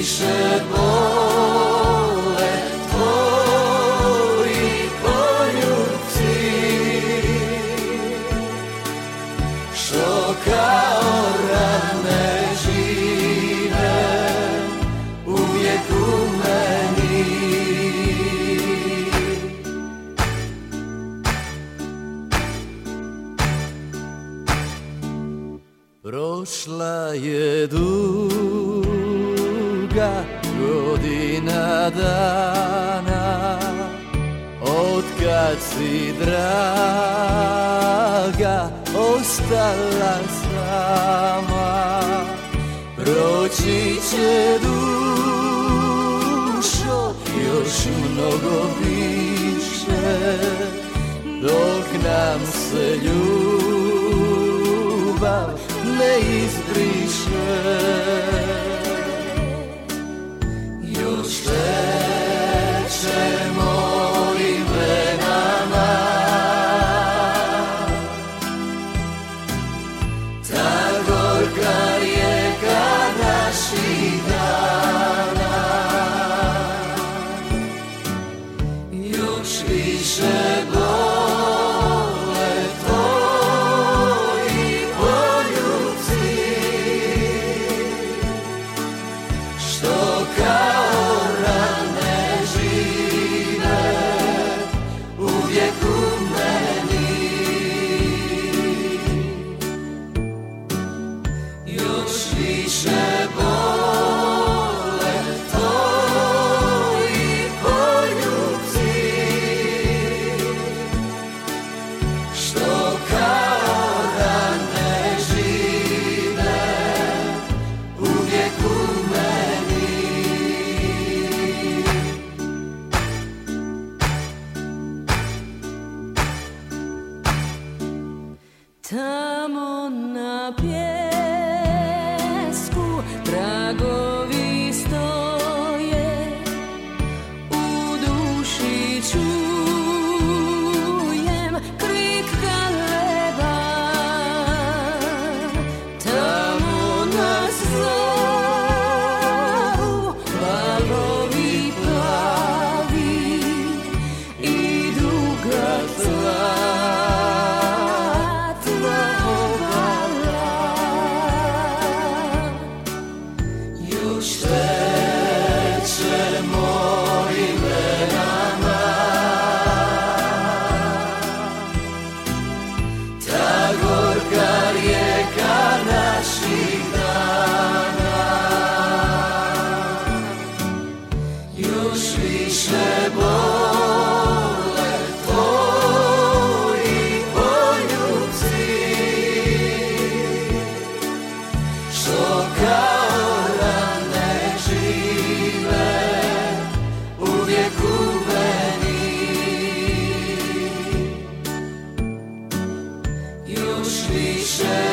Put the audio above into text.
više bole tvoji poljubci, što kao rane žive uvijek u meni. Prošla je duga godina dana, otkad si draga ostala sama. Proći će dušo još mnogo više, dok nam se ljubav ne izbriše. Još tečemo imenama, ta gorka rijeka naših dana. Još više bole tvoji poljubci, što kao rane žive uvijek u meni. Još više bole tvoji poljubci, što kao rane žive uvijek u meni. Tamo na pjesku tragovi stoje, u duši čujem krik galeba. Tamo nas zovu valovi plavi i duga zlatna obala. Još tečemo imenama, ta gorka rijeka naših dana. Još više bole tvoji poljubci, što kao rane žive uvijek u meni. Još više